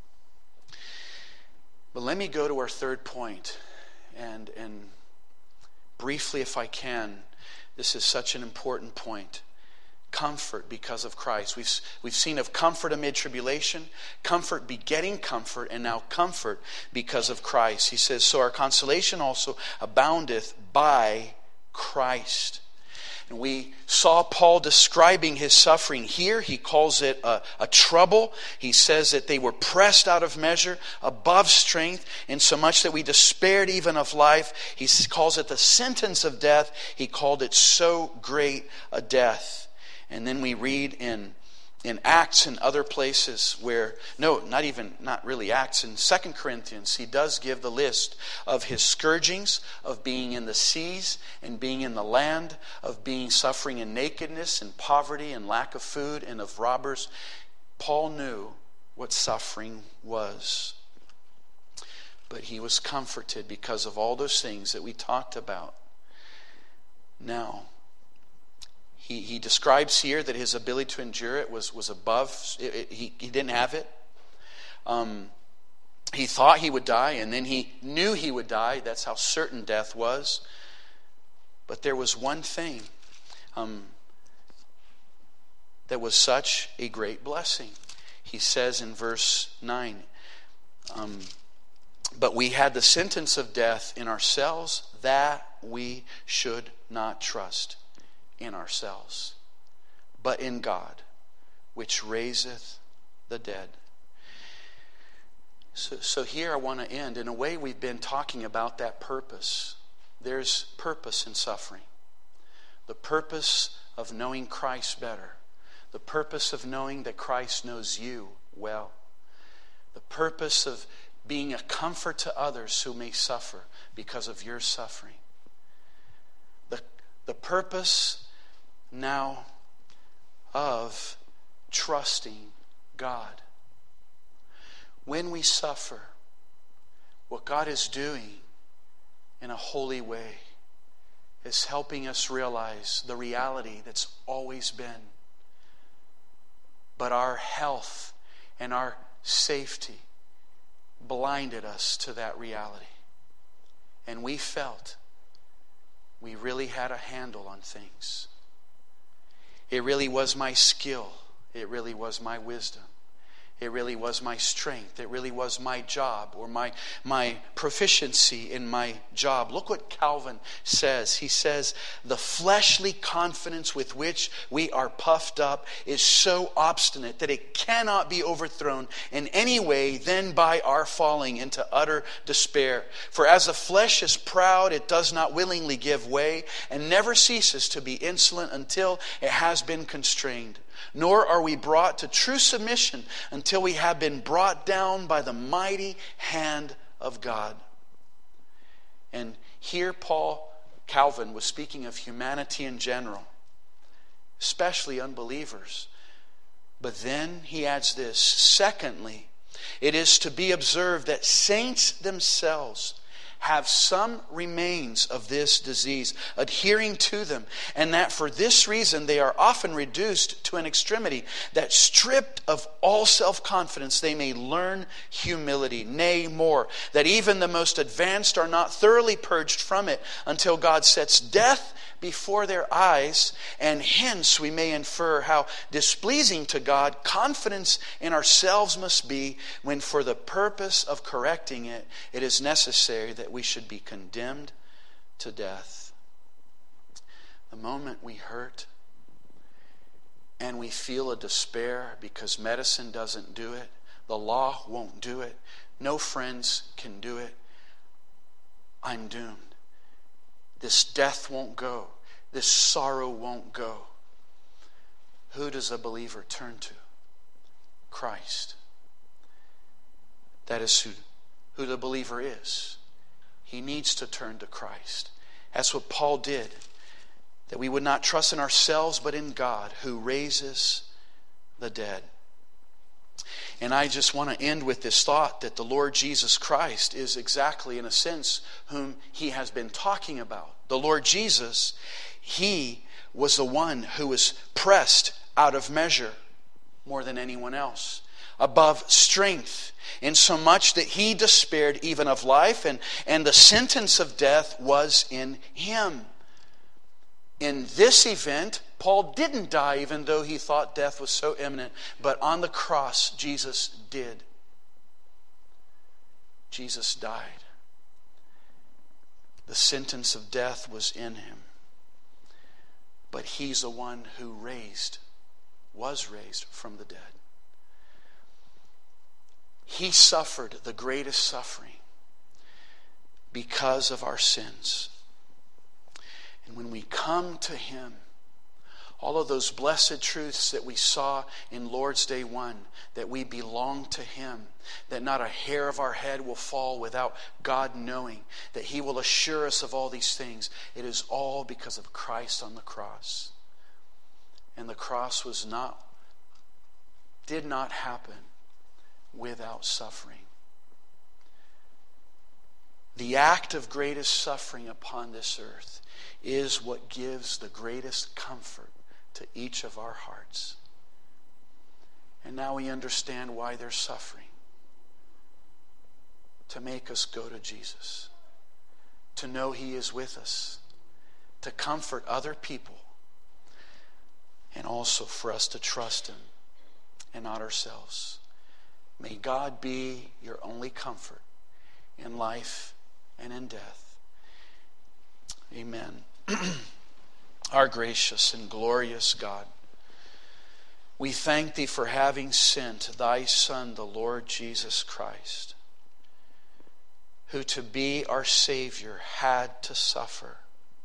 but let me go to our third point, and and briefly, if I can, this is such an important point. Comfort because of Christ. We've we've seen of comfort amid tribulation, comfort begetting comfort, and now comfort because of Christ. He says, so our consolation also aboundeth by Christ. And we saw Paul describing his suffering here. He calls it a, a trouble. He says that they were pressed out of measure, above strength, insomuch that we despaired even of life. He calls it the sentence of death. He called it so great a death. And then we read in in Acts and other places where, no, not even, not really Acts, in Second Corinthians, he does give the list of his scourgings, of being in the seas and being in the land, of being suffering in nakedness and poverty and lack of food and of robbers. Paul knew what suffering was. But he was comforted because of all those things that we talked about. Now, He, he describes here that his ability to endure it was, was above. It, it, he, he didn't have it. Um, he thought he would die, and then he knew he would die. That's how certain death was. But there was one thing um, that was such a great blessing. He says in verse nine, um, but we had the sentence of death in ourselves, that we should not trust in ourselves, but in God, which raiseth the dead. So, so here I want to end. In a way, we've been talking about that purpose. There's purpose in suffering. The purpose of knowing Christ better. The purpose of knowing that Christ knows you well. The purpose of being a comfort to others who may suffer because of your suffering. The, the purpose now of trusting God. When we suffer, what God is doing in a holy way is helping us realize the reality that's always been. But our health and our safety blinded us to that reality. And we felt we really had a handle on things. It really was my skill. It really was my wisdom. It really was my strength. It really was my job or my, my proficiency in my job. Look what Calvin says. He says, the fleshly confidence with which we are puffed up is so obstinate that it cannot be overthrown in any way than by our falling into utter despair. For as the flesh is proud, it does not willingly give way and never ceases to be insolent until it has been constrained. Nor are we brought to true submission until we have been brought down by the mighty hand of God. And here Paul, Calvin, was speaking of humanity in general, especially unbelievers. But then he adds this, secondly, it is to be observed that saints themselves have some remains of this disease adhering to them, and that for this reason they are often reduced to an extremity, that stripped of all self-confidence they may learn humility, nay more, that even the most advanced are not thoroughly purged from it until God sets death before their eyes, and hence we may infer how displeasing to God confidence in ourselves must be when for the purpose of correcting it, it is necessary that we should be condemned to death. The moment we hurt and we feel a despair because medicine doesn't do it, the law won't do it, no friends can do it, I'm doomed. This death won't go. This sorrow won't go. Who does a believer turn to? Christ. That is who, who the believer is. He needs to turn to Christ. That's what Paul did. That we would not trust in ourselves, but in God, who raises the dead. And I just want to end with this thought that the Lord Jesus Christ is exactly, in a sense, whom he has been talking about. The Lord Jesus, he was the one who was pressed out of measure more than anyone else, above strength, in so much that he despaired even of life, and, and the sentence of death was in him. In this event, Paul didn't die even though he thought death was so imminent. But on the cross, Jesus did. Jesus died. The sentence of death was in him. But he's the one who raised, was raised from the dead. He suffered the greatest suffering because of our sins. And when we come to him, all of those blessed truths that we saw in Lord's Day one, that we belong to him, that not a hair of our head will fall without God knowing, that he will assure us of all these things. It is all because of Christ on the cross. And the cross was not, did not happen without suffering. The act of greatest suffering upon this earth is what gives the greatest comfort to each of our hearts. And now we understand why they're suffering. To make us go to Jesus. To know he is with us. To comfort other people. And also for us to trust him and not ourselves. May God be your only comfort in life and in death. Amen. Our gracious and glorious God, we thank thee for having sent thy Son, the Lord Jesus Christ, who to be our Savior had to suffer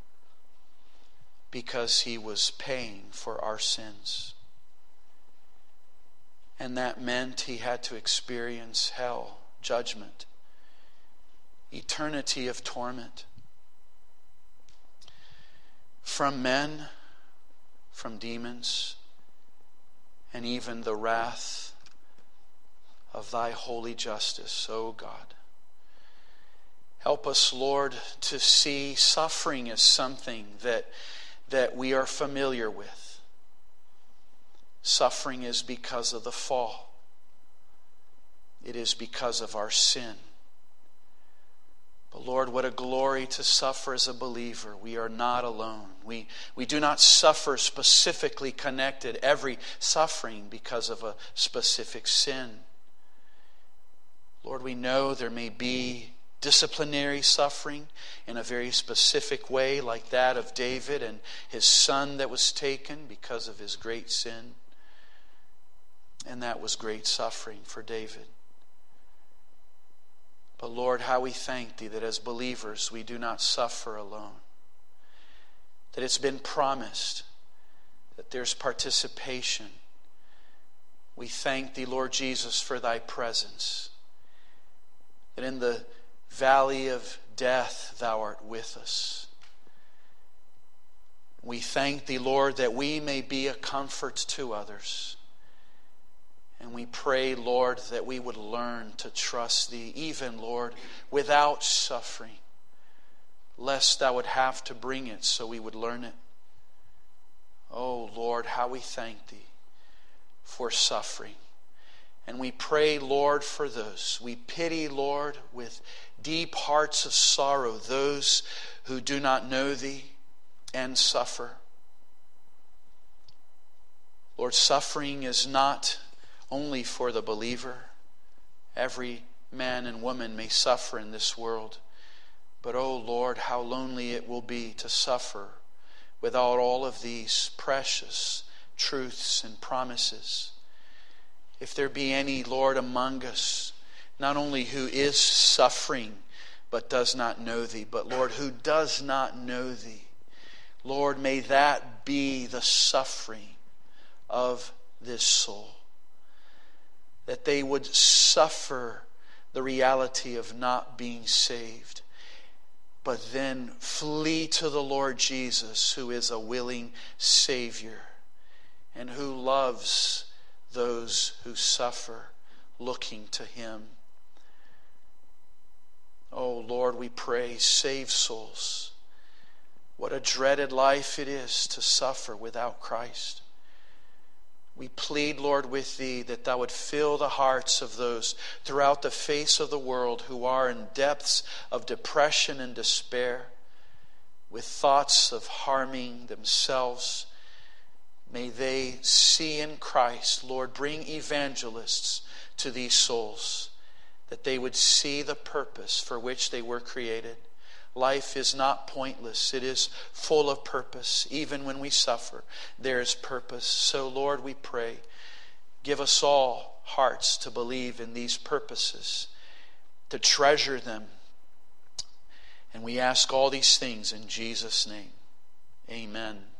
because he was paying for our sins. And that meant he had to experience hell, judgment, eternity of torment. From men, from demons, and even the wrath of thy holy justice, O God. Help us, Lord, to see suffering as something that, that we are familiar with. Suffering is because of the fall. It is because of our sin. But Lord, what a glory to suffer as a believer. We are not alone. We, we do not suffer specifically connected, every suffering because of a specific sin. Lord, we know there may be disciplinary suffering in a very specific way, like that of David and his son that was taken because of his great sin. And that was great suffering for David. But Lord, how we thank thee that as believers we do not suffer alone. That it's been promised that there's participation. We thank thee, Lord Jesus, for thy presence. That in the valley of death thou art with us. We thank thee, Lord, that we may be a comfort to others. And we pray, Lord, that we would learn to trust thee, even, Lord, without suffering, lest thou would have to bring it so we would learn it. Oh, Lord, how we thank thee for suffering. And we pray, Lord, for those. We pity, Lord, with deep hearts of sorrow, those who do not know thee and suffer. Lord, suffering is not only for the believer. Every man and woman may suffer in this world. But, oh Lord, how lonely it will be to suffer without all of these precious truths and promises. If there be any, Lord, among us, not only who is suffering, but does not know Thee. But Lord, who does not know Thee, Lord, may that be the suffering of this soul. That they would suffer the reality of not being saved, but then flee to the Lord Jesus, who is a willing Savior and who loves those who suffer, looking to Him. Oh Lord, we pray, save souls. What a dreaded life it is to suffer without Christ. We plead, Lord, with Thee that Thou would fill the hearts of those throughout the face of the world who are in depths of depression and despair, with thoughts of harming themselves. May they see in Christ, Lord, bring evangelists to these souls, that they would see the purpose for which they were created. Life is not pointless. It is full of purpose. Even when we suffer, there is purpose. So, Lord, we pray, give us all hearts to believe in these purposes, to treasure them. And we ask all these things in Jesus' name. Amen.